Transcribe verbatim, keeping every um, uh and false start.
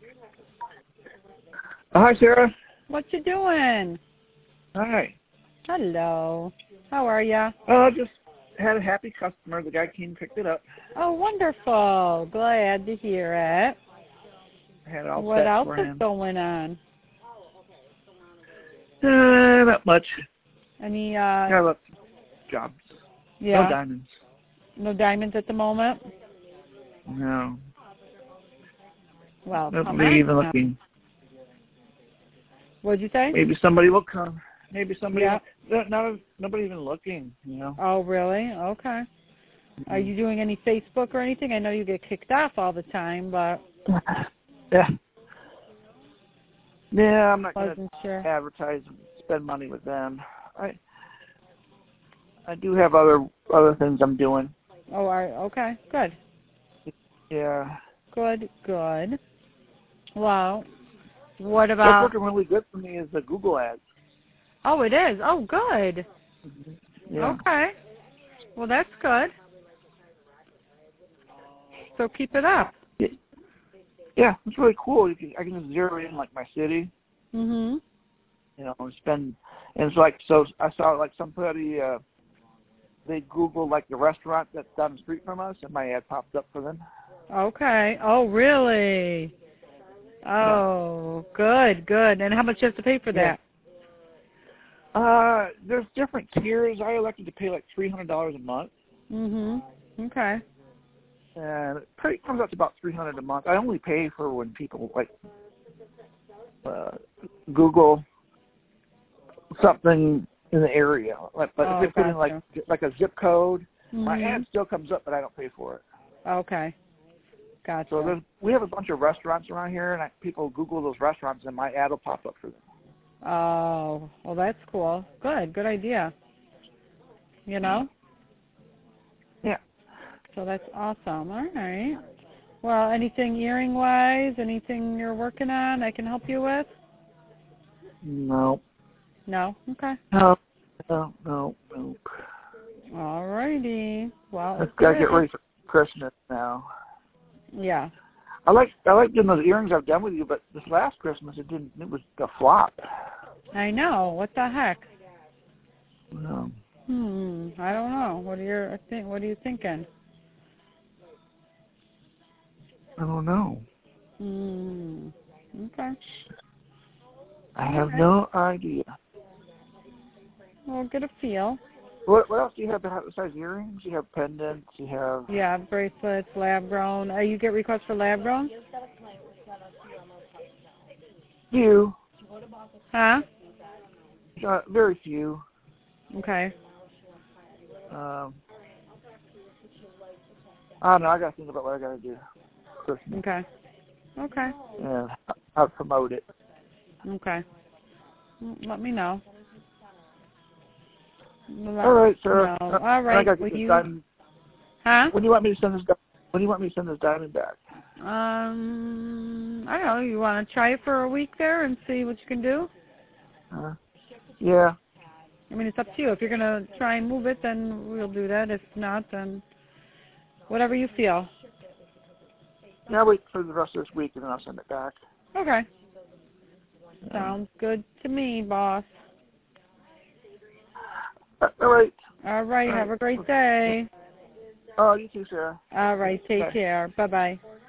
Hi, Sarah. What you doing? Hi. Hello. How are ya? Uh, just had a happy customer. The guy came and picked it up. Oh, wonderful. Glad to hear it. I had it all What set else for is him. going on? Uh, not much. Any, uh... Got lots of jobs. Yeah. No diamonds. No diamonds at the moment? No. Well, come Nobody on even now. looking. What'd you say? Maybe somebody will come. Maybe somebody Yeah. will. Not, nobody even looking, you know. Oh, really? Okay. Mm-hmm. Are you doing any Facebook or anything? I know you get kicked off all the time, but... Yeah. Yeah, I'm not going Wasn't to sure. advertise and spend money with them. I I do have other other things I'm doing. Oh, are, okay. Good. Yeah. Good, good. Well, what What's about... working really good for me is the Google ads. Oh, it is? Oh, good. Mm-hmm. Yeah. Okay. Well, that's good. So keep it up. Yeah, it's really cool. You can, I can just zero in like my city, Mhm. you know, and spend. And it's like so. I saw like somebody uh, they Googled like the restaurant that's down the street from us, and my ad popped up for them. Okay. Oh, really? Oh, good, good. And how much do you have to pay for Yeah. that? Uh, there's different tiers. I elected to pay like three hundred dollars a month, Mhm. Okay. and it pretty comes out to about three hundred a month. I only pay for when people like uh, Google something in the area. Like, but Oh, if they put in like gotcha. like a zip code, my Mhm. ad still comes up, but I don't pay for it. Okay. Gotcha. So there's, we have a bunch of restaurants around here, and I, people Google those restaurants, and my ad will pop up for them. Oh, well, that's cool. Good, good idea. You know? Yeah. So that's awesome. All right. Well, anything earring-wise, anything you're working on I can help you with? No. No? Okay. No. No. No. No. All righty. Well, I've if got to there get is. ready for Christmas now. Yeah. I like I like doing those earrings I've done with you, but this last Christmas it didn't. It was a flop. I know. What the heck? No. Hmm. I don't know. What are your think? What are you thinking? I don't know. Hmm. Okay. I have Okay. no idea. Well, get a feel. What What else do you have besides earrings? You have pendants. You have Yeah, bracelets, lab grown. Uh, you get requests for lab grown? few. Huh? Uh, very few. Okay. Um, I don't know. I got to think about what I got to do. Christmas. Okay. Okay. And how to promote it. Okay. Mm, Let me know. Let All right, me sir. know. Uh, All right. I got to Will get this you? diamond. Huh? When do you want me to send this? di- When do you want me to send this diamond back? Um, I don't know. You want to try it for a week there and see what you can do? Uh, yeah. I mean, it's up to you. If you're gonna try and move it, then we'll do that. If not, then whatever you feel. Yeah. I'll wait for the rest of this week and then I'll send it back. Okay. Yeah. Sounds good to me, boss. Uh, all right. All right. All Have right. a great day. Oh, you too, Sarah. All right. Take Bye. care. Bye bye.